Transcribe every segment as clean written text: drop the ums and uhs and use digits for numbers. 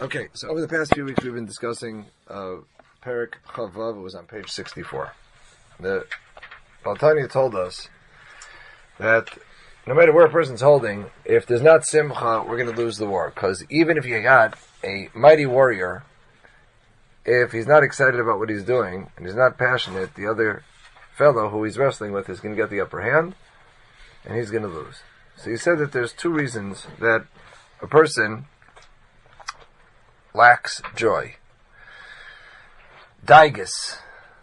Okay, so over the past few weeks we've been discussing Perek Chavav. It was on page 64. The Baal Tanya told us that no matter where a person's holding, if there's not simcha, we're going to lose the war. Because even if you got a mighty warrior, if he's not excited about what he's doing and he's not passionate, the other fellow who he's wrestling with is going to get the upper hand and he's going to lose. So he said that there's two reasons that a person lacks joy. Daigus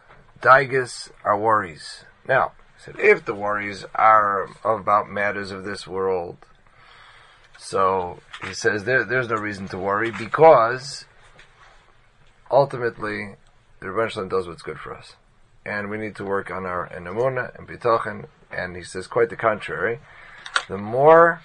are worries. Now, he said, if the worries are about matters of this world, so he says there's no reason to worry because ultimately the Rebbeinu Shalom does what's good for us. And we need to work on our emunah and bitachon, and he says quite the contrary. The more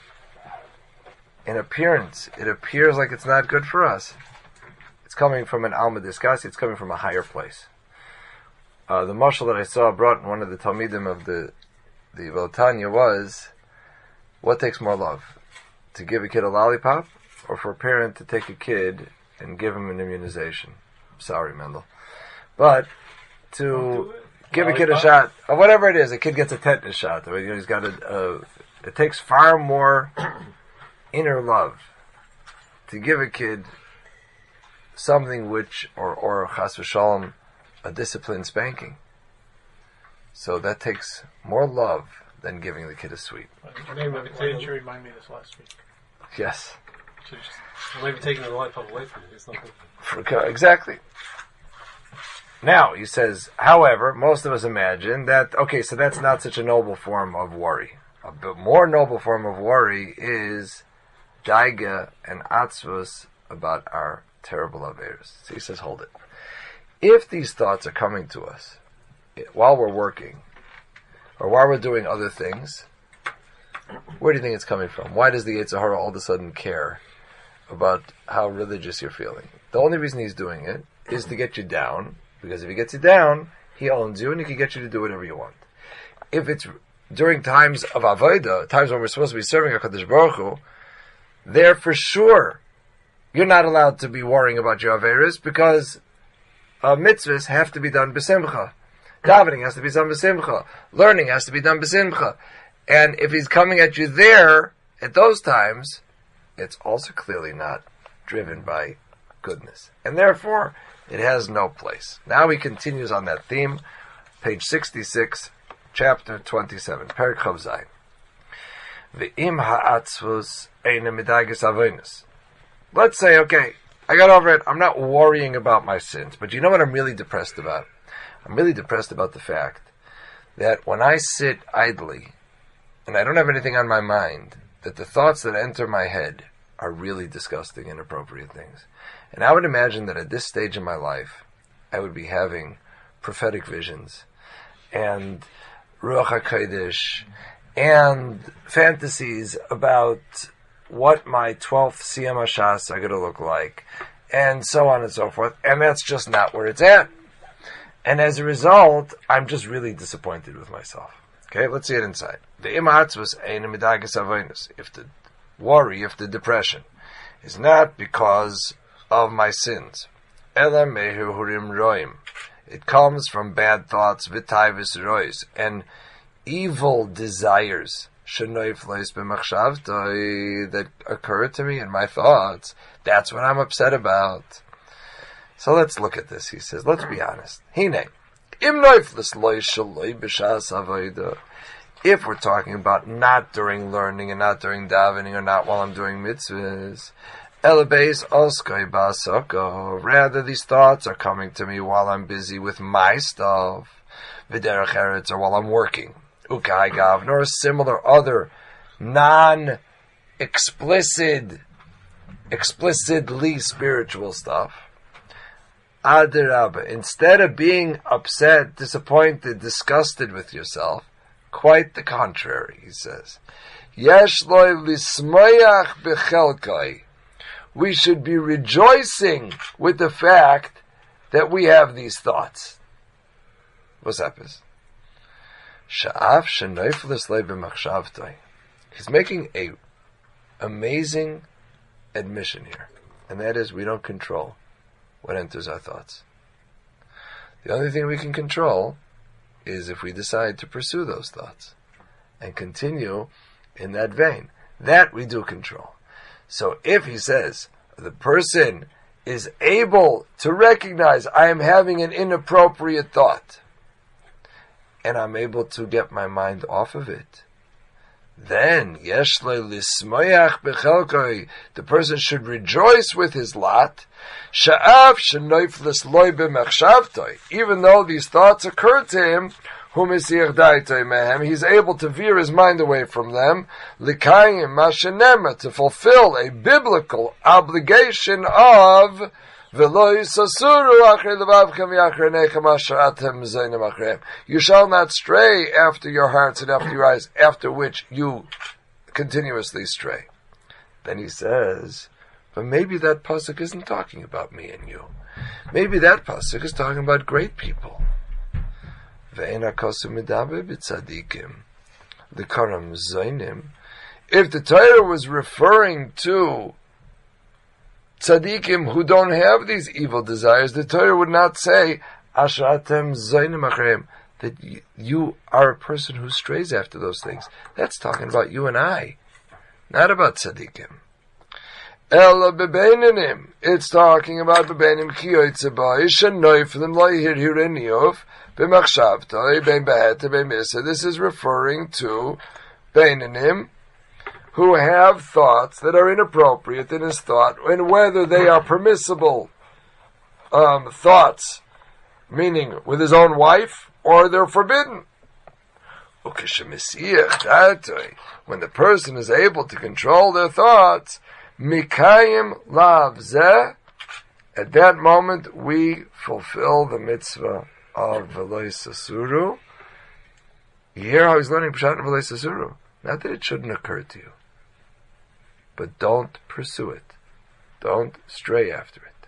in appearance it appears like it's not good for us, it's coming from an Alma Diskasi, it's coming from a higher place. The mashal that I saw brought in one of the Talmidim of the Baal Tanya was, what takes more love? To give a kid a lollipop, or for a parent to take a kid and give him an immunization? Sorry, Mendel. But to give a kid a shot, or whatever it is, a kid gets a tetanus shot, or, he's got it takes far more inner love to give a kid something which, or chas v'shalom, a disciplined spanking. So that takes more love than giving the kid a sweet. Didn't you remind me of this last week? Yes. Maybe taking the lollipop away from you. It's not good. Exactly. Now, he says, however, most of us imagine that, okay, so that's not such a noble form of worry. A more noble form of worry is daiga and atzvus about our terrible averos. So he says, hold it. If these thoughts are coming to us while we're working, or while we're doing other things, where do you think it's coming from? Why does the Yetzer Hara all of a sudden care about how religious you're feeling? The only reason he's doing it is to get you down, because if he gets you down, he owns you and he can get you to do whatever you want. If it's during times of avodah, times when we're supposed to be serving HaKadosh Baruch Hu, there for sure you're not allowed to be worrying about your averos, because mitzvahs have to be done b'simcha. Davening has to be done b'simcha. Learning has to be done b'simcha. And if he's coming at you there, at those times, it's also clearly not driven by goodness. And therefore, it has no place. Now he continues on that theme, page 66, chapter 27, Perek Chav Zayin. Ve'im ha'atzvus eina midagis avonos. Let's say, okay, I got over it, I'm not worrying about my sins, but you know what I'm really depressed about? I'm really depressed about the fact that when I sit idly, and I don't have anything on my mind, that the thoughts that enter my head are really disgusting, inappropriate things. And I would imagine that at this stage in my life, I would be having prophetic visions, and Ruach HaKodesh, and fantasies about what my 12th Siyam HaShas are going to look like, and so on and so forth, and that's just not where it's at. And as a result, I'm just really disappointed with myself. Okay, let's see it inside. If the worry, if the depression is not because of my sins, it comes from bad thoughts, and evil desires that occur to me in my thoughts. That's what I'm upset about. So let's look at this. He says, let's be honest. If we're talking about not during learning and not during davening or not while I'm doing mitzvahs, rather these thoughts are coming to me while I'm busy with my stuff, or while I'm working, nor similar other explicitly spiritual stuff. Adirabba, instead of being upset, disappointed, disgusted with yourself, quite the contrary, he says. Yesh loy lismayach bechelkai. We should be rejoicing with the fact that we have these thoughts. What's up? Sha'af shenoiflis lei b'machshavtoi. He's making a amazing admission here. and that is we don't control what enters our thoughts. The only thing we can control is if we decide to pursue those thoughts and continue in that vein. That we do control. So if he says the person is able to recognize I am having an inappropriate thought and I'm able to get my mind off of it, then yesh le lismoyach bechelkoi, the person should rejoice with his lot, sha'af shenoiflis loy b'machshavtoi, even though these thoughts occur to him, he's able to veer his mind away from them, to fulfill a biblical obligation of you shall not stray after your hearts and after your eyes, after which you continuously stray. Then he says, but maybe that pasuk isn't talking about me and you. Maybe that pasuk is talking about great people. If the Torah was referring to tzaddikim who don't have these evil desires, the Torah would not say that you are a person who strays after those things. That's talking about you and I, not about tzaddikim. Ella bebeinanim, it's talking about bebeinim ki yotzeba shenoiflim lo yirhireniyov b'machshavtoi bein beheta bein misa. This is referring to beinanim who have thoughts that are inappropriate in his thought, and whether they are permissible thoughts, meaning with his own wife, or they're forbidden. When the person is able to control their thoughts, mikayim lav zeh, at that moment we fulfill the mitzvah of v'lo sasuru. You hear how he's learning Pshat and v'lo sasuru? Not that it shouldn't occur to you, but don't pursue it. Don't stray after it.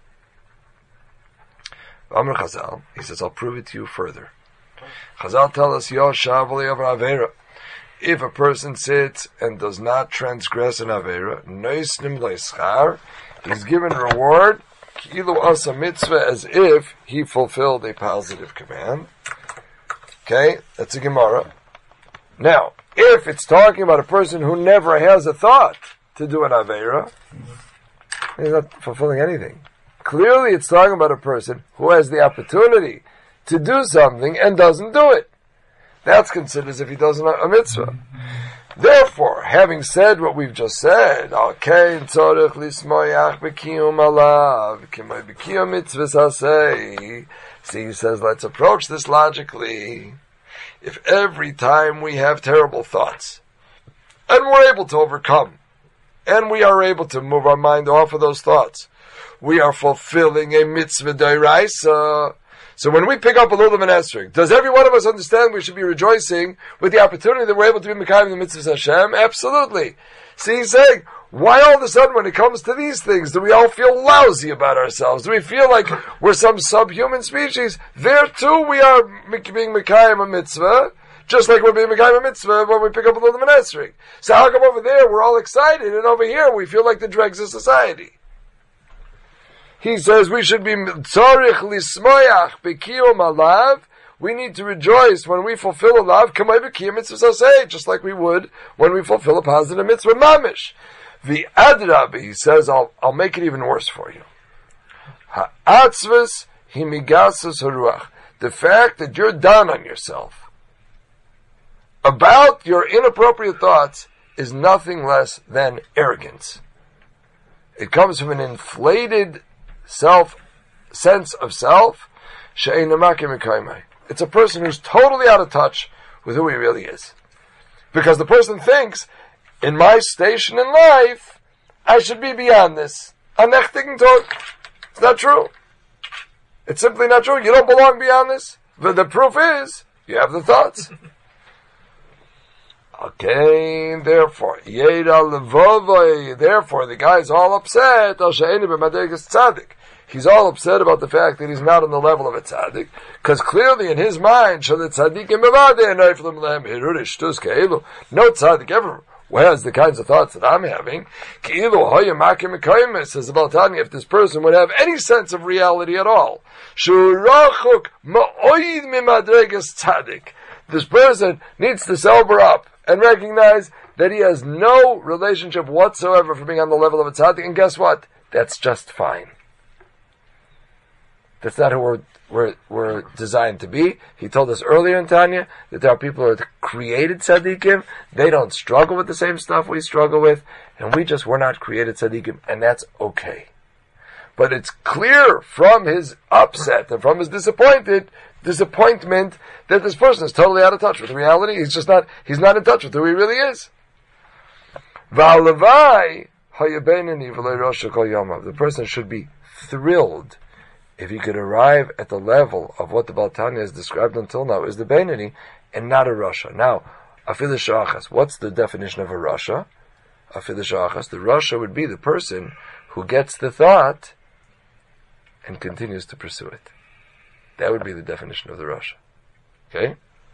Amr Chazal, he says, I'll prove it to you further. Chazal tell us, Yoshav over Avera. If a person sits and does not transgress an Avera, Noisnim Leischar, he's given reward, Kilu Asa Mitzvah, as if he fulfilled a positive command. Okay, that's a Gemara. Now, if it's talking about a person who never has a thought to do an Avera, he's not fulfilling anything. Clearly it's talking about a person who has the opportunity to do something and doesn't do it. That's considered as if he does a mitzvah. Therefore, having said what we've just said, see, he says, let's approach this logically. If every time we have terrible thoughts, and we're able to overcome, and we are able to move our mind off of those thoughts, we are fulfilling a mitzvah d'oraisa. So when we pick up a Lulav and Esrog, does every one of us understand we should be rejoicing with the opportunity that we're able to be Mekayim the mitzvahs Hashem? Absolutely. See, he's saying, why all of a sudden when it comes to these things do we all feel lousy about ourselves? Do we feel like we're some subhuman species? There too we are being Mekayim a mitzvah, just like we're being Mekayim a mitzvah when we pick up a Lulav and Esrog. So how come over there we're all excited and over here we feel like the dregs of society? He says we should be tzarich lismoyach b'kiyum alav. We need to rejoice when we fulfill a lav, kamay b'kiyum mitzvah saseh, just like we would when we fulfill a positive mitzvah mamish. The adrab, he says, I'll make it even worse for you. Ha'atzvus himigasas haruach. The fact that you're down on yourself about your inappropriate thoughts is nothing less than arrogance. It comes from an inflated sense of self. It's a person who's totally out of touch with who he really is. Because the person thinks, in my station in life, I should be beyond this. It's not true. It's simply not true. You don't belong beyond this. But the proof is, you have the thoughts. Okay, therefore, the guy's all upset. He's all upset about the fact that he's not on the level of a tzaddik, because clearly in his mind, no tzaddik ever Whereas the kinds of thoughts that I'm having, says the Baal Tanya, if this person would have any sense of reality at all, this person needs to sober up and recognize that he has no relationship whatsoever for being on the level of a tzaddik, and guess what? That's just fine. That's not who we're designed to be. He told us earlier in Tanya that there are people who are created tzaddikim. They don't struggle with the same stuff we struggle with, and we're not created tzaddikim, and that's okay. But it's clear from his upset and from his disappointment that this person is totally out of touch with reality. He's not in touch with who he really is. The person should be thrilled if he could arrive at the level of what the Baal Tanya has described until now is the Beinani and not a Rasha. Now, Afilu Shachas, what's the definition of a Rasha? Afilu Shachas, the Rasha would be the person who gets the thought and continues to pursue it. That would be the definition of the Rasha. Okay?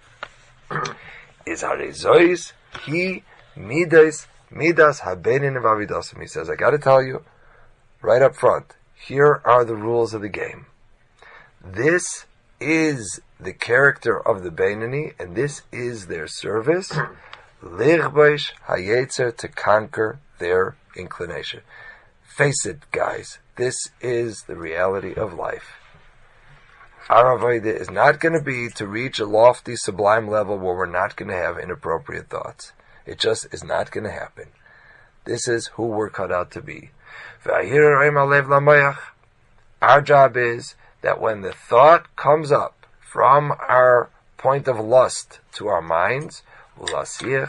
Is Harezois, he, Midas Habeinin of Avidasim. He says, I gotta tell you, right up front, here are the rules of the game. This is the character of the Beinani, and this is their service. Lichboish hayetzer, to conquer their inclination. Face it, guys, this is the reality of life. Our avodah is not going to be to reach a lofty, sublime level where we're not going to have inappropriate thoughts. It just is not going to happen. This is who we're cut out to be. Our job is that when the thought comes up from our point of lust to our minds, we'll talk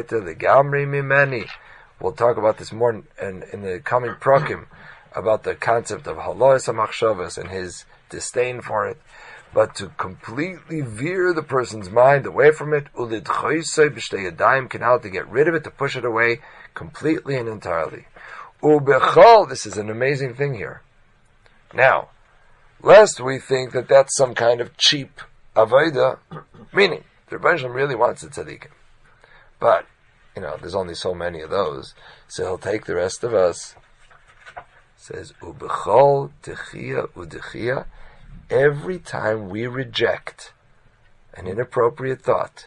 about this more in the coming prakim, about the concept of halos hamachshavos and his disdain for it, but to completely veer the person's mind away from it, to get rid of it, to push it away completely and entirely. This is an amazing thing here. Now, lest we think that that's some kind of cheap avodah, meaning the Rebbe Shalom really wants the tzaddikim, but there's only so many of those, so he'll take the rest of us. Says ubechol techia udechia. Every time we reject an inappropriate thought,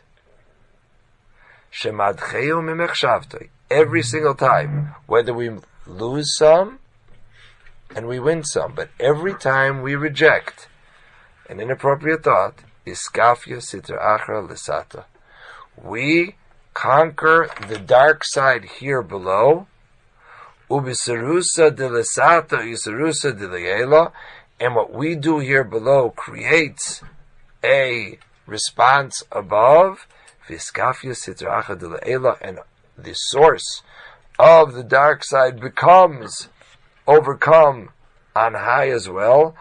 shemadcheu mimechshavtoi. Every single time, whether we lose some and we win some, but every time we reject an inappropriate thought, iskafia sitra achra lesata. We conquer the dark side here below, ubisarusa de lesata, isarusa de leela, and what we do here below creates a response above, viskafia sitra achra de leela, and the source of the dark side becomes overcome on high as well.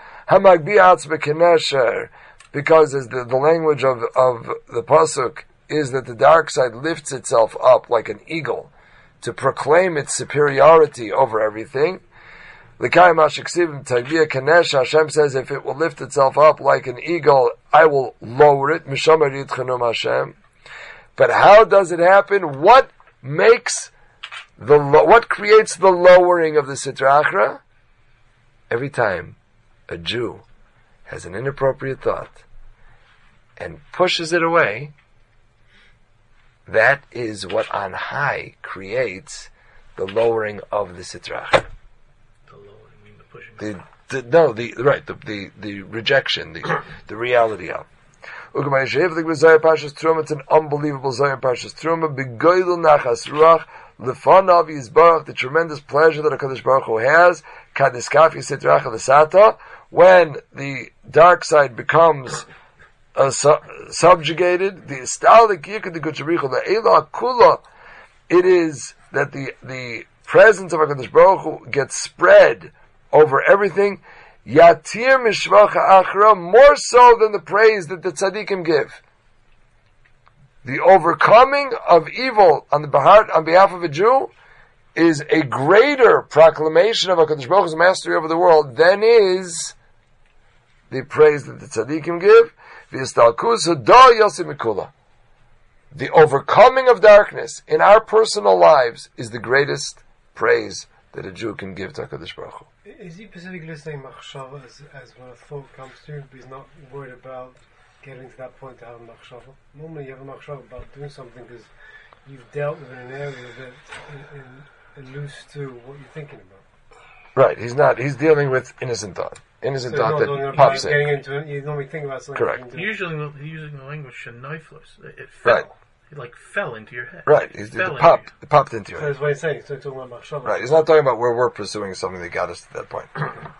Because as the language of the pasuk is that the dark side lifts itself up like an eagle to proclaim its superiority over everything. Hashem says, if it will lift itself up like an eagle, I will lower it. But how does it happen? What creates the lowering of the Sitra Achra? Every time a Jew has an inappropriate thought and pushes it away, that is what on high creates the lowering of the Sitra Achra. The lowering, I mean the pushing. The rejection, the reality of. It's an unbelievable Zohar Parshas Truma. Begoydel nachas ruach lefanav yizbarach, the tremendous pleasure that HaKadosh Baruch Hu has. Kadiskafi sitracha l'sata, when the dark side becomes subjugated. The istalik yikad gutzarichu le'ela kula. It is that the presence of HaKadosh Baruch Hu gets spread over everything. Yatir mishvacha achra, more so than the praise that the tzaddikim give. The overcoming of evil on behalf of a Jew is a greater proclamation of HaKadosh Baruch Hu's mastery over the world than is the praise that the tzaddikim give. V'yistalkus hada yosim mikula. The overcoming of darkness in our personal lives is the greatest praise that a Jew can give to HaKadosh Baruch Hu. Is he specifically saying machshava as when a thought comes to him, but he's not worried about getting to that point to have a machshava? Normally you have a machshava about doing something because you've dealt with an area that alludes to what you're thinking about. Right, he's dealing with innocent thought. Innocent thought that pops in. Getting into it, you normally think about something. Correct. Usually using the language sheniflos. It fell. Right. It fell into your head. Right, it popped into your So head. that's what he's saying, so he's talking about machshava. Right, he's not talking about where we're pursuing something that got us to that point.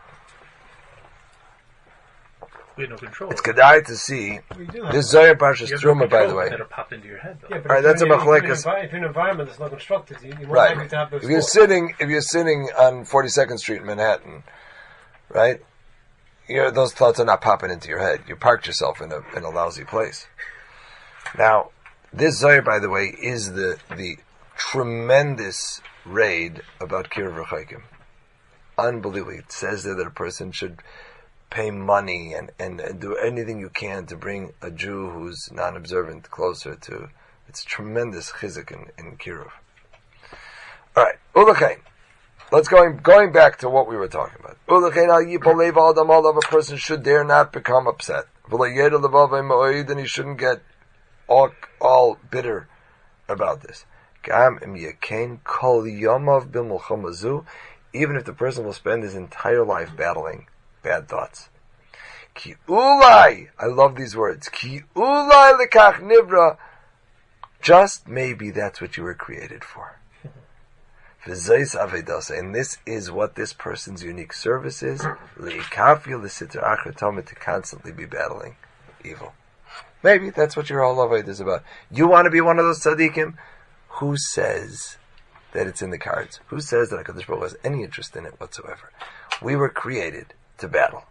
We have no control. It's kedai to see this Zohar Parshas Truma, by the way. That popped into your head, though. Yeah, but Right, that's a machlekas. If you're in an environment that's not constructed, you're more Right. likely to have those If you're sitting on 42nd Street in Manhattan, right? Those thoughts are not popping into your head. You parked yourself in a lousy place. Now, this Zohar, by the way, is the tremendous raid about Kiruv V'chaikim. Unbelievably, it says there that a person should pay money and do anything you can to bring a Jew who's non-observant closer to. It's tremendous chizuk in Kiruv. All right, Ulachain. Let's going back to what we were talking about. Ulachain al yipol lev adam olav, a person should dare not become upset. V'layeda levav moed, and he shouldn't get all bitter about this. Gam im yakein kol yomav b'mulchama zu, even if the person will spend his entire life battling bad thoughts. Ki ulai, I love these words. Ki ulai lekach nivra, just maybe that's what you were created for. V'zayis avedasa, and this is what this person's unique service is. Leikafil l'sitra achar tamid, to constantly be battling evil. Maybe that's what your whole avodah is about. You want to be one of those tzaddikim? Who says that it's in the cards? Who says that HaKadosh Baruch Hu has any interest in it whatsoever? We were created to battle.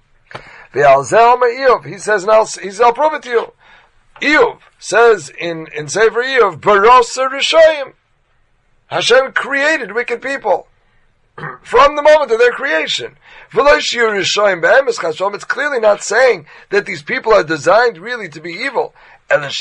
He says, now I'll prove it to you. Iyov says in Sefer Iyov, Barosa Rishayim. Hashem created wicked people from the moment of their creation. It's clearly not saying that these people are designed really to be evil. What he's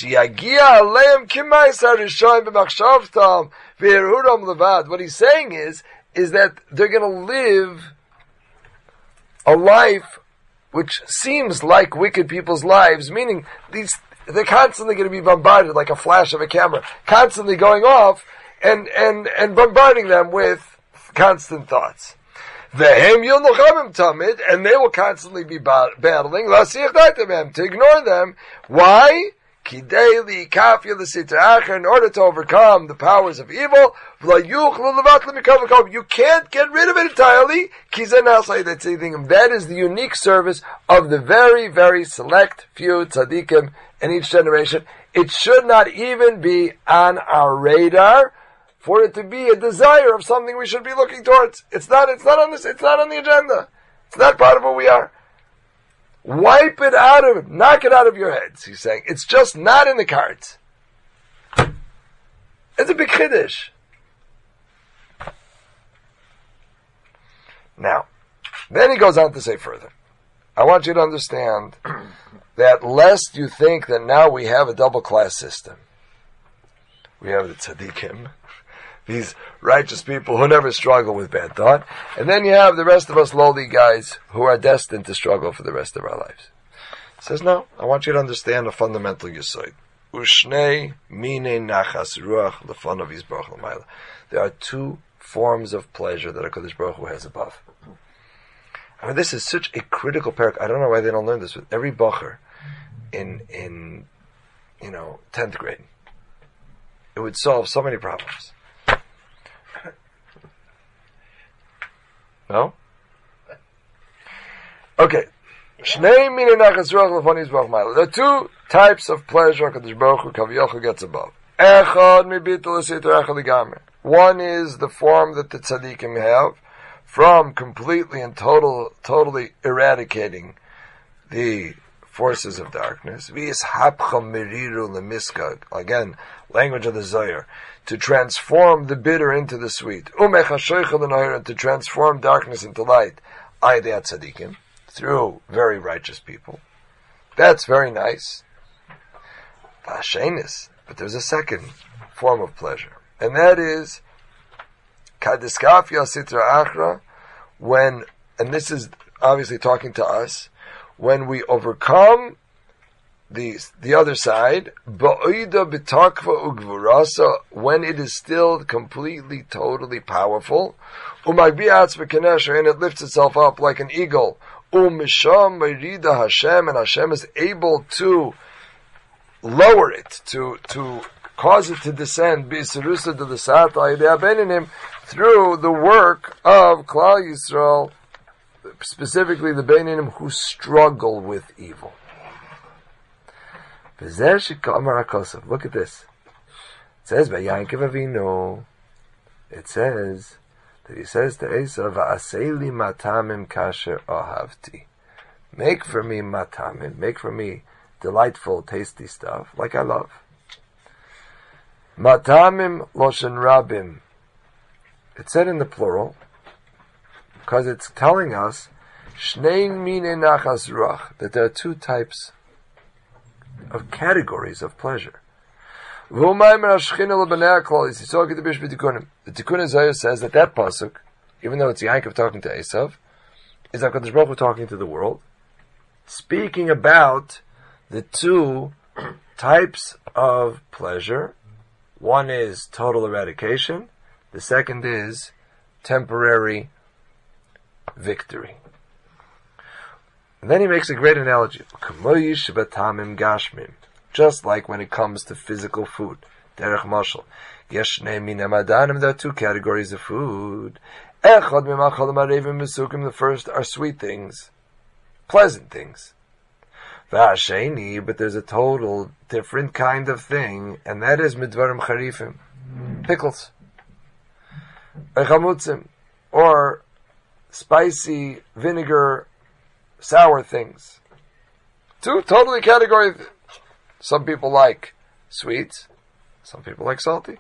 saying is that they're going to live a life which seems like wicked people's lives, meaning they're constantly going to be bombarded like a flash of a camera, constantly going off and bombarding them with constant thoughts. And they will constantly be battling to ignore them. Why? In order to overcome the powers of evil. You can't get rid of it entirely. That is the unique service of the very, very select few tzaddikim in each generation. It should not even be on our radar for it to be a desire of something we should be looking towards. It's not on the agenda. It's not part of who we are. Wipe it out of it. Knock it out of your heads, he's saying. It's just not in the cards. It's a big chiddush. Now, then he goes on to say further. I want you to understand that lest you think that now we have a double class system. We have the tzaddikim, these righteous people who never struggle with bad thought. And then you have the rest of us lowly guys who are destined to struggle for the rest of our lives. He says, no, I want you to understand a fundamental yesod. Ushnei mine nachas ruach lefanav yisbarach l'mayla. There are two forms of pleasure that HaKadosh Baruch Hu has above. I mean, this is such a critical parak. I don't know why they don't learn this with every bacher in 10th grade. It would solve so many problems. No? Okay. There are two types of pleasure HaKadosh Baruch Hu Kaviyachal gets above. One is the form that the tzaddikim have from completely and totally eradicating the forces of darkness. Again, language of the Zohar. To transform the bitter into the sweet. And to transform darkness into light. Aydei tzaddikim, through very righteous people. That's very nice. Vashenis. But there's a second form of pleasure, and that is kadiskafia sitra achra, when, and this is obviously talking to us, when we overcome the other side, ba'ida b'takva ugvurasa, when it is still completely, totally powerful, umagbi'atz v'kenesher, and it lifts itself up like an eagle, umisham merida Hashem, and Hashem is able to lower it, to cause it to descend, b'isirusa d'lesat ha'idei beninim, through the work of Klal Yisrael, specifically the beninim who struggle with evil. Look at this. It says by Yaakov Avinu, it says that he says to Esav, "Va'aseli matamim kasher ahavti." Make for me matamim, make for me delightful, tasty stuff like I love. Matamim loshen rabim. It's said in the plural because it's telling us shnei mine nachas ruach, that there are two types of categories of pleasure. The Tikkun Zohar says that pasuk, even though it's Yaakov talking to Esav, is HaKadosh Baruch Hu talking to the world, speaking about the two types of pleasure. One is total eradication, the second is temporary victory. And then he makes a great analogy. Just like when it comes to physical food. Derech mashal. There are two categories of food. The first are sweet things, pleasant things. But there's a total different kind of thing, and that is midvarim charifim, pickles, or spicy vinegar, sour things. Two totally category. Some people like sweets, some people like salty.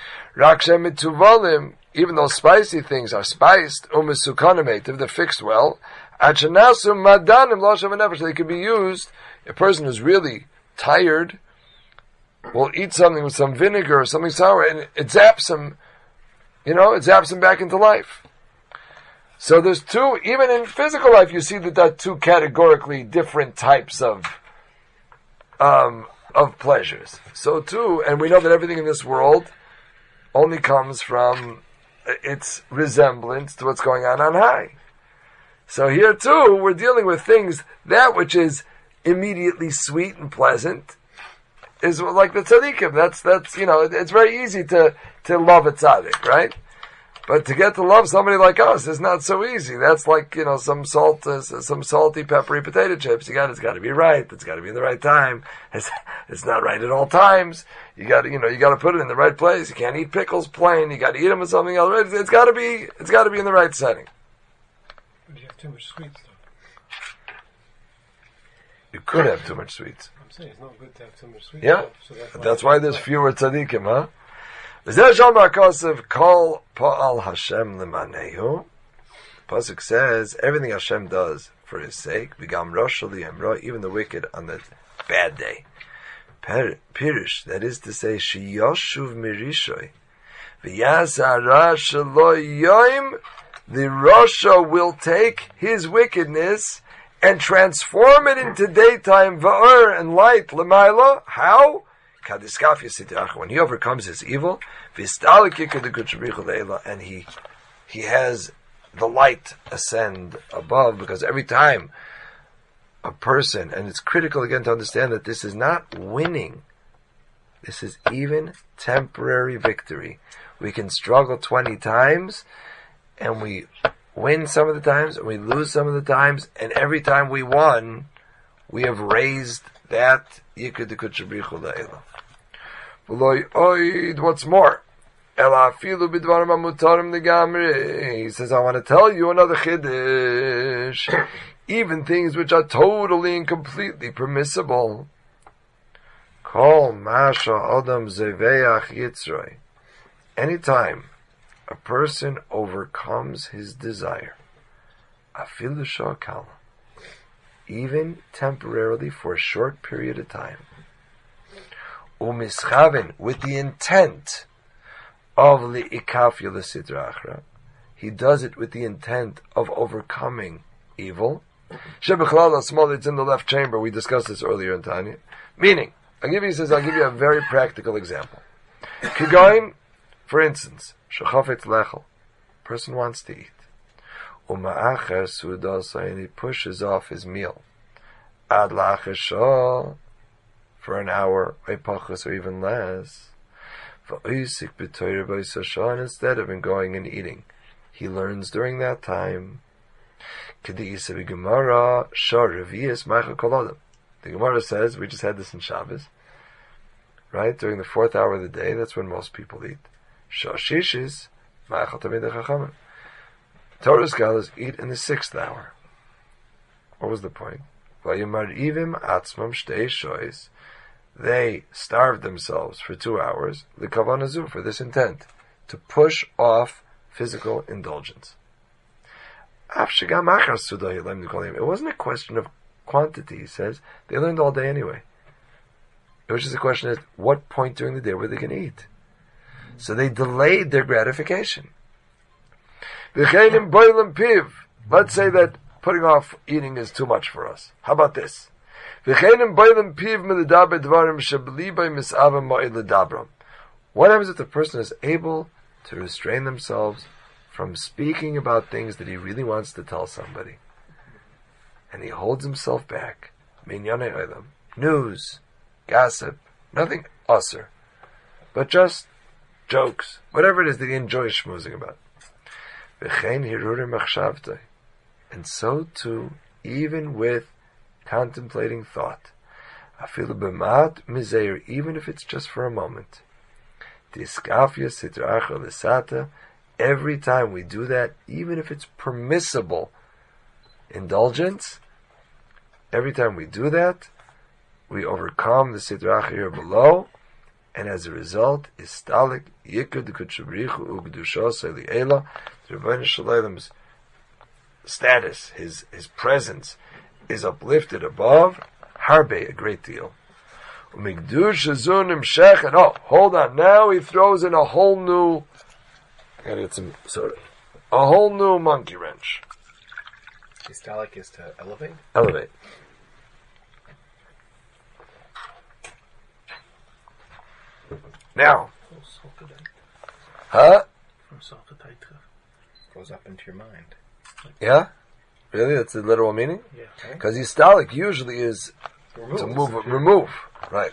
Even though spicy things are spiced, if they're fixed well, they can be used. A person who's really tired will eat something with some vinegar or something sour, and it zaps him, it zaps him back into life. So there's two, even in physical life, you see that there are two categorically different types of pleasures. So too, and we know that everything in this world only comes from its resemblance to what's going on high. So here too, we're dealing with things, that which is immediately sweet and pleasant is like the tzaddikim. That's it's very easy to love a tzaddik, right? But to get to love somebody like us is not so easy. That's like, some salty, peppery potato chips. It's got to be right. It's got to be in the right time. It's not right at all times. You got to put it in the right place. You can't eat pickles plain. You got to eat them with something else. It's got to be in the right setting. But you have too much sweets, though. You could have too much sweets. I'm saying it's not good to have too much sweets. Yeah. So that's why there's fewer tzaddikim, huh? Pasuk says everything Hashem does for His sake. Even the wicked on the bad day. Pirish, that is to say, sheyoshuv mirishoy, v'yasara shelo yoim. The Rasha will take his wickedness and transform it into daytime, va'ur, and light, l'mayla. How? When he overcomes his evil, and he has the light ascend above, because every time a person, and it's critical again to understand that this is not winning, this is even temporary victory. We can struggle 20 times, and we win some of the times, and we lose some of the times, and every time we won, we have raised that Yikud Kuchabrichu La'ela. What's more, he says, I want to tell you another chiddush. Even things which are totally and completely permissible. Kol masha adam zeveach yitzroi. Anytime a person overcomes his desire, afilu shakala, even temporarily for a short period of time, umischaven, with the intent of li'ikafya l'sidra achra. He does it with the intent of overcoming evil. Shebechlal small, it's in the left chamber. We discussed this earlier in Tanya. Meaning, I'll give you a very practical example. Kigoin, for instance, shechafetz lechel, person wants to eat. Uma'acher sudasa, and he pushes off his meal. Ad la'acher shah, for an hour, pachas, or even less. V'oisik b'toyre b'isasha, and instead of him going and eating, he learns during that time. Kedisa b'gemara shah revius ma'acher kol adam. The Gemara says, we just had this in Shabbos, right? During the 4th hour of the day, that's when most people eat. Shah shishis ma'acher tamid chachamim. Torah scholars eat in the 6th hour. What was the point? Vayimar atzmam shtei shois. They starved themselves for 2 hours, l'kavanazu, for this intent, to push off physical indulgence. It wasn't a question of quantity, he says. They learned all day anyway. It was just a question of what point during the day were they going to eat. So they delayed their gratification. Let's say that putting off eating is too much for us. How about this? What happens if the person is able to restrain themselves from speaking about things that he really wants to tell somebody, and he holds himself back? News, gossip, nothing usser, but just jokes, whatever it is that he enjoys schmoozing about. And so too, even with contemplating thought, even if it's just for a moment. Every time we do that, even if it's permissible indulgence, every time we do that, we overcome the sidracha here below, and as a result, istalik yikud kutshabrichu ugdusha eliela, the Rebbeinu Shalom's status, his presence, is uplifted above harbe, a great deal. And hold on, now he throws in a whole new, I gotta get some soda, a whole new monkey wrench. Systolic is to elevate? Elevate. Now, huh? Goes up into your mind. Yeah? Really? That's the literal meaning? Yeah. Because histalic usually is to remove. Right.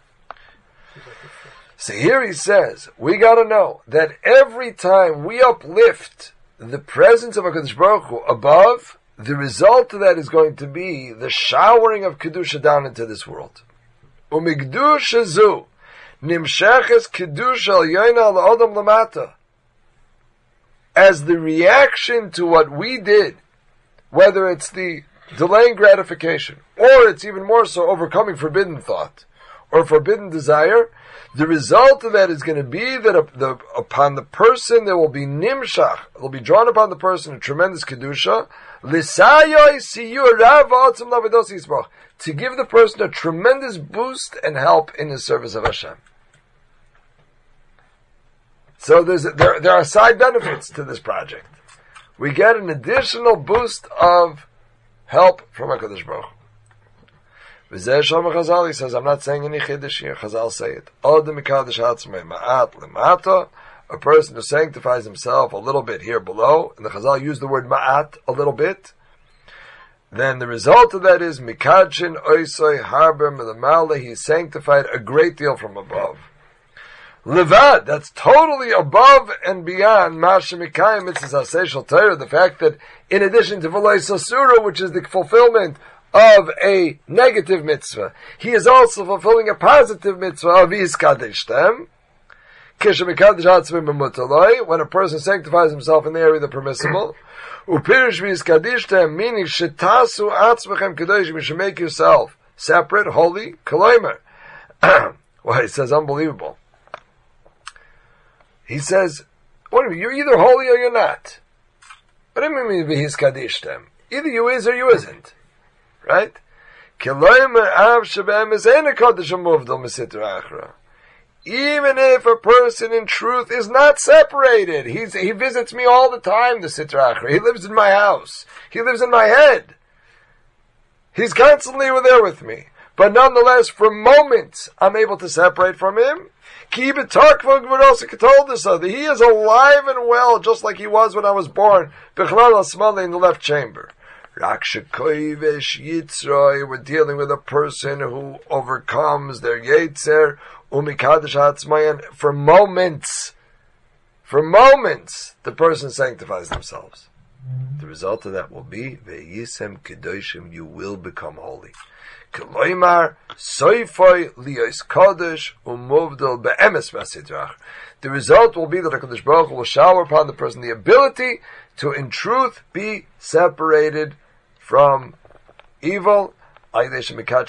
So here he says, we gotta know that every time we uplift the presence of HaKadosh Baruch Hu above, the result of that is going to be the showering of Kedusha down into this world. Umigdusha zu, nimsheches Kedusha al yoyna al adam lamata. As the reaction to what we did, whether it's the delaying gratification, or it's even more so overcoming forbidden thought, or forbidden desire, the result of that is going to be that upon the person there will be nimshach, it will be drawn upon the person a tremendous kedusha, to give the person a tremendous boost and help in the service of Hashem. So there are side benefits to this project. We get an additional boost of help from HaKadosh Baruch Hu. V'zeh Shlomo Chazal, he says, I'm not saying any chiddush here. Chazal say it. Odem mikadosh hatzmei ma'at lemata. A person who sanctifies himself a little bit here below, and the Chazal use the word ma'at, a little bit, then the result of that is mikadshin oisoi harber melamale. He is sanctified a great deal from above. Levad, that's totally above and beyond Masha Mikayim Mitzvah Aseh Torah, the fact that in addition to V'lo Sasura, which is the fulfillment of a negative mitzvah, he is also fulfilling a positive mitzvah of Yiskadishtem. When a person sanctifies himself in the area of the permissible, Upirish Yiskadishtem, meaning Shetasu Atzmechem Kedoshim, you should make yourself separate, holy, Koloimer. Well, he says, unbelievable. He says, what do you mean? You're either holy or you're not. What do you mean, v'hiskadishtem? Either you is or you isn't. Right? Even if a person in truth is not separated, he visits me all the time, the Sitra Achra. He lives in my house. He lives in my head. He's constantly there with me. But nonetheless, for moments, I'm able to separate from him. He told us so, that he is alive and well, just like he was when I was born, in the left chamber. We're dealing with a person who overcomes their Yetzer, for moments, the person sanctifies themselves. The result of that will be, Ve'yisem Kedoshim, you will become holy. The result will be that HaKadosh Baruch Hu will shower upon the person the ability to, in truth, be separated from evil, because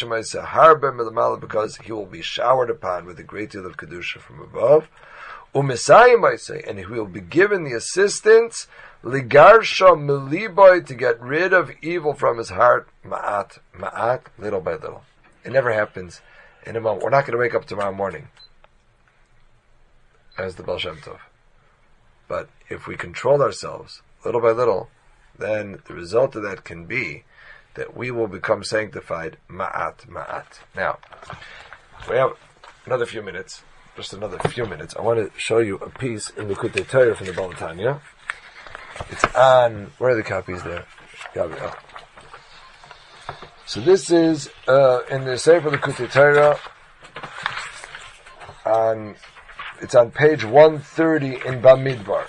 he will be showered upon with a great deal of Kedusha from above. And he will be given the assistance Ligarsha miliboy, to get rid of evil from his heart, ma'at, little by little. It never happens in a moment. We're not going to wake up tomorrow morning as the Baal Shem Tov. But if we control ourselves little by little, then the result of that can be that we will become sanctified ma'at. Now, we have another few minutes, just another few minutes. I want to show you a piece in the Likutei Torah from the Baal Tanya. It's on, where are the copies there? Gabriel. So this is in the Sefer Likutei Torah, it's on page 130 in Bamidbar.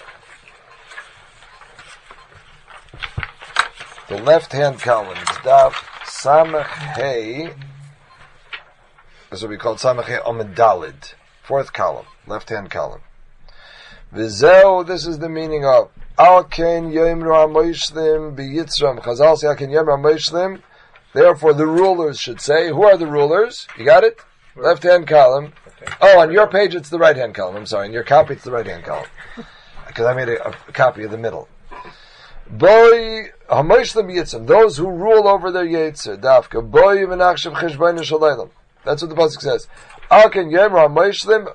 The left-hand column is Daf Samach Hey. This will be called Samach Hey Amud Daled. Fourth column, left-hand column. V'zeu, this is the meaning of Al ken yomru hamoishlim biyitzram. Chazal say Al ken yomru hamoishlim. Therefore, the rulers should say. Who are the rulers? You got it? Left-hand column. Oh, on your page it's the right-hand column. I'm sorry. In your copy it's the right-hand column. Because I made a copy of the middle. Boy hamoishlim biyitzram. Those who rule over their yetzer. Dafka. Boy v'nachshav cheshbon shalaylam. That's what the pasuk says. Al ken yomru hamoishlim.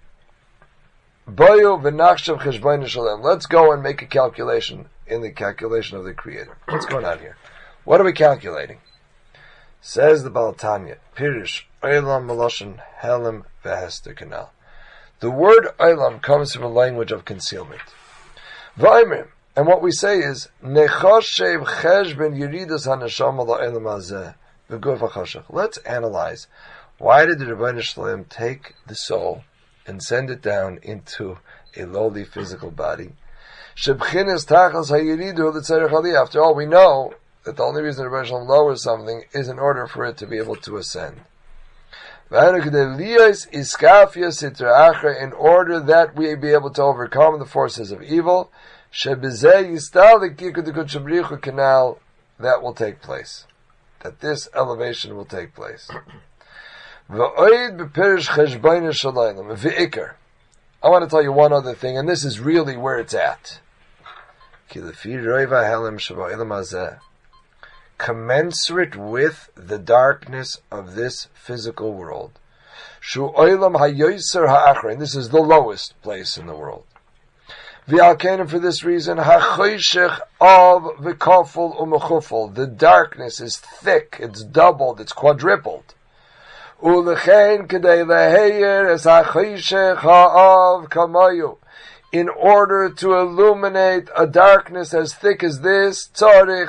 Let's go and make a calculation in the calculation of the Creator. What's going on here? What are we calculating? Says the Baal Tanya, Pirish, Olam Maloshan, Helem, Vehester Canal. The word Olam comes from a language of concealment. V'aymer, and what we say is, Nechoshev Cheshben Yeridas HaNeshama LaOlam Hazeh, V'guf HaChoshech. Let's analyze, why did the Rebbeinu Shalom take the soul and send it down into a lowly physical body? After all, we know that the only reason the Rebbe Shalom lowers something is in order for it to be able to ascend. In order that we be able to overcome the forces of evil, that will take place. That this elevation will take place. I want to tell you one other thing, and this is really where it's at. Commensurate with the darkness of this physical world. And this is the lowest place in the world. For this reason, the darkness is thick, it's doubled, it's quadrupled. In order to illuminate a darkness as thick as this, in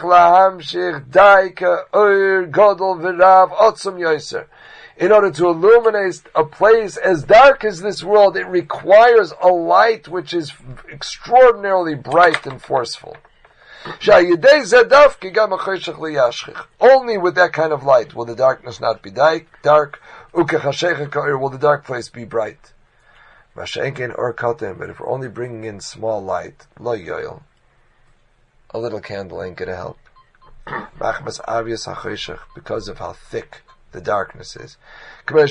order to illuminate a place as dark as this world, it requires a light which is extraordinarily bright and forceful. Only with that kind of light will the darkness not be dark, will the dark place be bright. But if we're only bringing in small light, a little candle ain't going to help. Because of how thick the darkness is. When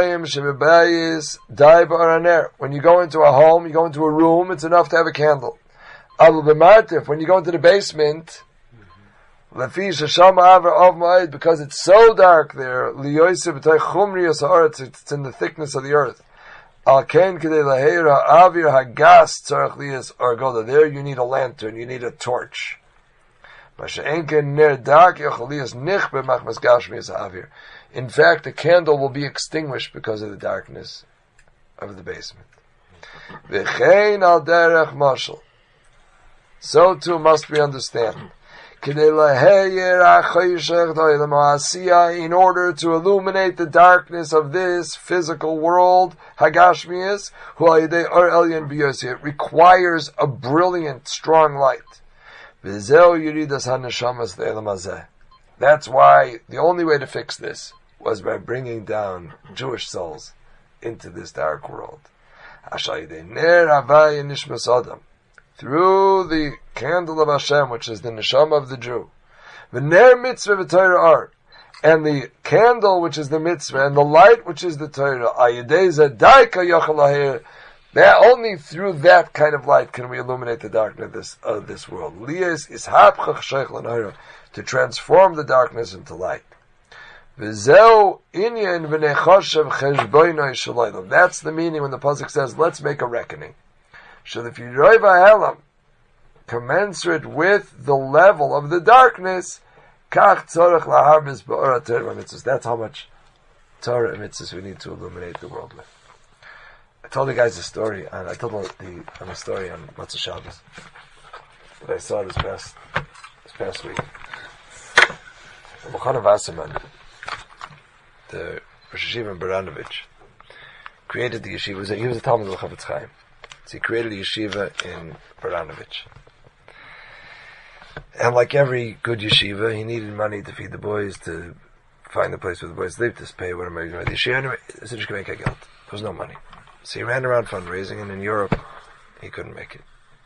you go into a home, you go into a room, it's enough to have a candle. When you go into the basement, Because it's so dark there, it's in the thickness of the earth. There you need a lantern, you need a torch. In fact, the candle will be extinguished because of the darkness of the basement. So too must we understand. In order to illuminate the darkness of this physical world, Hagashmias, it requires a brilliant, strong light. That's why the only way to fix this was by bringing down Jewish souls into this dark world. Through the candle of Hashem, which is the neshama of the Jew. V'ner mitzvah v'Torah ar. And the candle, which is the mitzvah, and the light, which is the Torah. That only through that kind of light can we illuminate the darkness of this world. To transform the darkness into light. That's the meaning when the pasuk says, let's make a reckoning. Commensurate with the level of the darkness, that's how much Torah and mitzvahs we need to illuminate the world with. I told the guys a story, and I told them a story on Matzah Shabbos that I saw this past week. Mochana Wasserman, the Rosh Yeshiva in Baranovich, created the yeshiva. He was a Talmud of Chafetz Chaim. So he created a yeshiva in Baranovich. And like every good yeshiva, he needed money to feed the boys, to find the place where the boys lived, to pay whatever the yeshiva. Anyway, there was no money. So he ran around fundraising, and in Europe, he couldn't make it.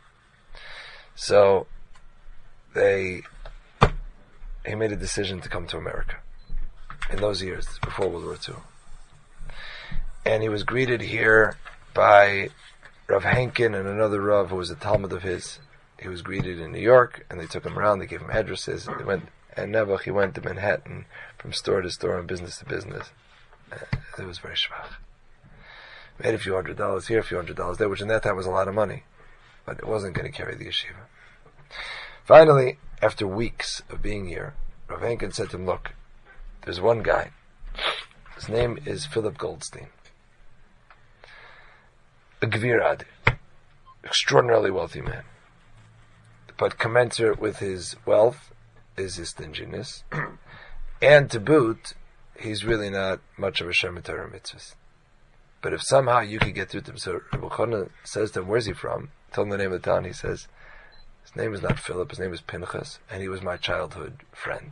So he made a decision to come to America. In those years, before World War II. And he was greeted here by Rav Henkin and another Rav who was a Talmud of his. He was greeted in New York, and they took him around, they gave him addresses, and he went to Manhattan from store to store and business to business. It was very schwach. Made a few $100s here, a few $100 there, which in that time was a lot of money. But it wasn't going to carry the yeshiva. Finally, after weeks of being here, Rav Henkin said to him, look, there's one guy. His name is Philip Goldstein. A Gvir Adi. Extraordinarily wealthy man. But commensurate with his wealth is his stinginess. And to boot, he's really not much of a Shem Torah mitzvahs. But if somehow you could get through to him, so Rabbi Chana says to him, where's he from? Tell him the name of the town. He says, his name is not Philip, his name is Pinchas, and he was my childhood friend.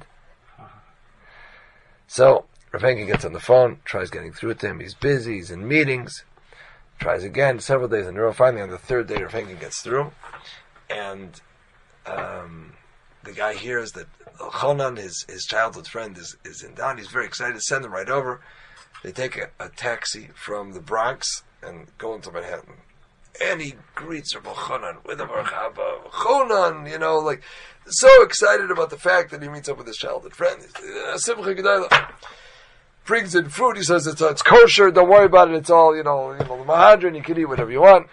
So, Rav Henkin gets on the phone, tries getting through to him, he's busy, he's in meetings, tries again, several days in a row. Finally, on the third day, Rav Henkin gets through, and the guy hears that Chonan, his childhood friend, is in town. He's very excited to send him right over. They take a taxi from the Bronx and go into Manhattan. And he greets Rabbi Chonan with a Baruch Haba. Chonan, like, so excited about the fact that he meets up with his childhood friend. Simcha Gedayla. Brings in food. He says it's kosher. Don't worry about it. It's all, the Mahadran. You can eat whatever you want.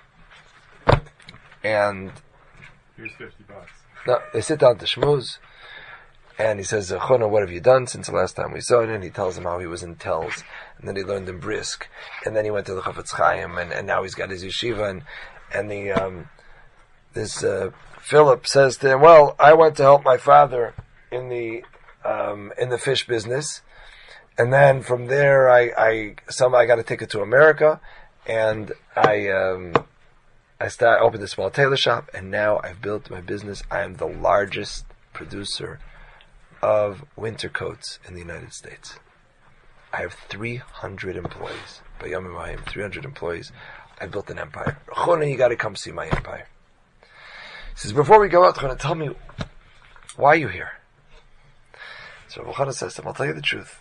And here's $50. No, they sit down to schmooze. And he says, Chonan, what have you done since the last time we saw it? And he tells him how he was in Telz. And then he learned in Brisk. And then he went to the Chafetz Chaim. And now he's got his yeshiva. And Philip says to him, well, I went to help my father in the fish business. And then from there, I got a ticket to America. And I opened a small tailor shop. And now I've built my business. I am the largest producer of winter coats in the United States. I have 300 employees. By Yom Mahim, 300 employees. I built an empire. Chonan, you got to come see my empire. He says, before we go out, Chonan, tell me, why are you here? So Rabbi Chonan says to him, I'll tell you the truth.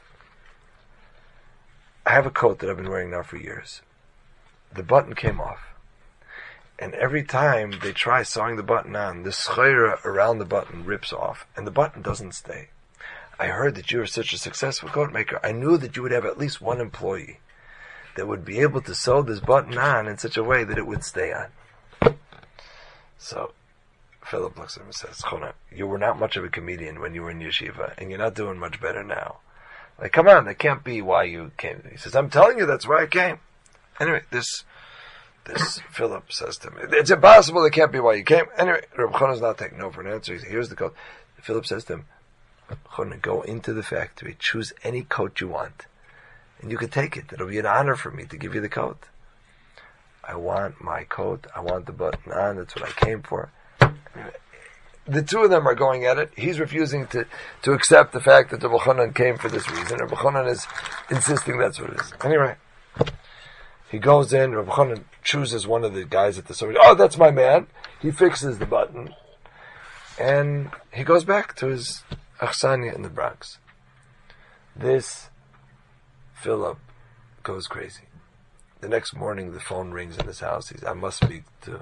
I have a coat that I've been wearing now for years. The button came off. And every time they try sewing the button on, the schayra around the button rips off, and the button doesn't stay. I heard that you were such a successful coat maker. I knew that you would have at least one employee that would be able to sew this button on in such a way that it would stay on. So Philip looks at him and says, Chona, you were not much of a comedian when you were in yeshiva, and you're not doing much better now. Like, come on, that can't be why you came. He says, I'm telling you, that's why I came. Anyway, this Philip says to me, it's impossible, that can't be why you came. Anyway, Reb Chona's not taking no for an answer. He says, here's the coat. Philip says to him, Chona, go into the factory, choose any coat you want, and you can take it. It'll be an honor for me to give you the coat. I want my coat. I want the button on. That's what I came for. The two of them are going at it. He's refusing to accept the fact that the Reb Chonan came for this reason. Reb Chonan is insisting that's what it is. Anyway, he goes in. Reb Chonan chooses one of the guys at the store. Oh, that's my man. He fixes the button, and he goes back to his Achsania in the Bronx. This Philip goes crazy. The next morning, the phone rings in his house. He says, I must speak to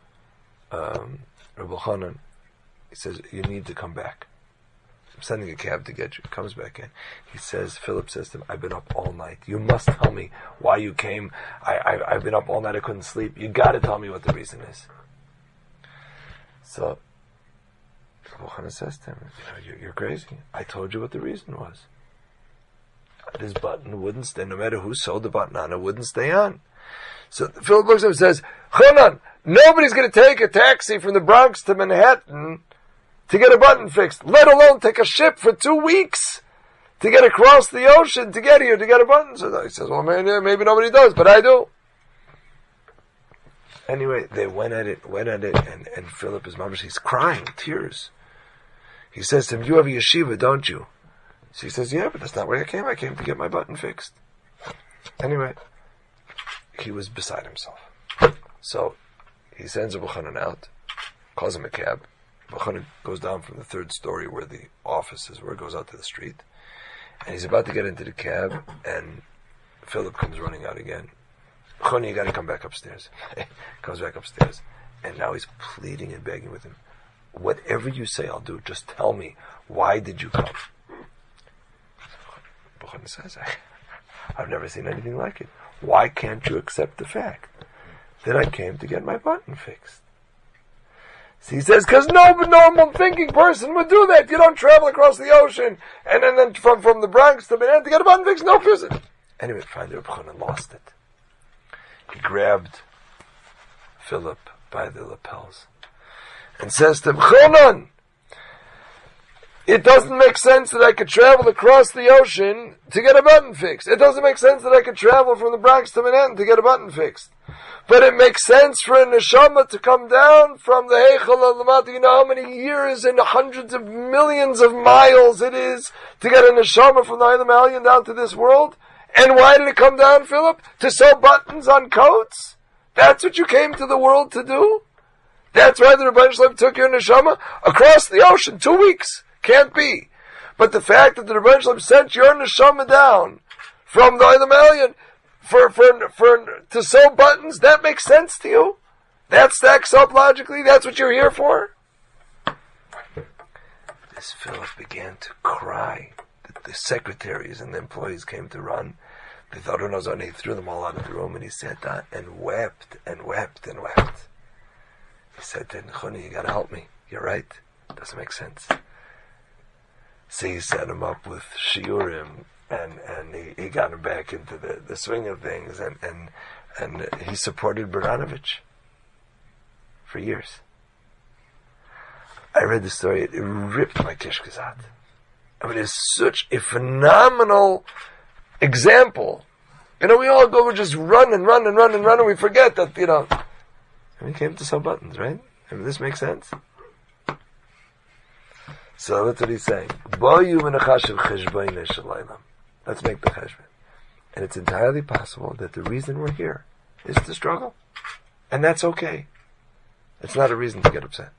Reb Chonan. He says, you need to come back. I'm sending a cab to get you. He comes back in. He says, Philip says to him, I've been up all night. You must tell me why you came. I've been up all night. I couldn't sleep. You got to tell me what the reason is. So, Reb Chonan says to him, you're crazy. I told you what the reason was. This button wouldn't stay, no matter who sewed the button on, it wouldn't stay on. So Philip looks at him and says, Chonan, nobody's going to take a taxi from the Bronx to Manhattan to get a button fixed, let alone take a ship for 2 weeks to get across the ocean to get here to get a button. So he says, well, man, yeah, maybe nobody does, but I do. Anyway, they went at it, and Philip is mamish, he's crying, tears. He says to him, you have a yeshiva, don't you? So he says, yeah, but that's not where I came. I came to get my button fixed. Anyway, he was beside himself. So he sends Reb Chonan out, calls him a cab. Reb Chonan goes down from the 3rd story where the office is, where it goes out to the street. And he's about to get into the cab, and Philip comes running out again. Chonan, you got to come back upstairs. Comes back upstairs. And now he's pleading and begging with him. Whatever you say, I'll do. Just tell me, why did you come? Chonan says, I've never seen anything like it. Why can't you accept the fact that I came to get my button fixed? So he says, because no normal thinking person would do that. You don't travel across the ocean and then from the Bronx to Manhattan to get a button fixed. No person. Anyway, finally Reb Chonan lost it. He grabbed Philip by the lapels and says to him, Chonan, it doesn't make sense that I could travel across the ocean to get a button fixed. It doesn't make sense that I could travel from the Bronx to Manhattan to get a button fixed. But it makes sense for a neshama to come down from the Heichal Lamata. You know how many years and hundreds of millions of miles it is to get a neshama from the Olam Elyon down to this world? And why did it come down, Philip? To sew buttons on coats? That's what you came to the world to do? That's why the Rebbeinu Shalom took your neshama across the ocean, 2 weeks. Can't be. But the fact that the Rebbeinu Shalom sent your neshama down from the Olam Elyon to sew buttons, that makes sense to you? That stacks up logically? That's what you're here for? This Philip began to cry. The secretaries and the employees came to run. They thought, and he threw them all out of the room, and he sat down and wept and wept and wept. He said to Choni, you gotta help me. You're right. Doesn't make sense. So he set him up with shiurim, and he got him back into the swing of things, and he supported Baranovich for years. I read the story, it ripped my kishkazat. I mean, it's such a phenomenal example. We all go just run, and we forget that, and we came to sew buttons, right? I mean, this makes sense. So that's what he's saying. Let's make the cheshbon. And it's entirely possible that the reason we're here is to struggle. And that's okay. It's not a reason to get upset.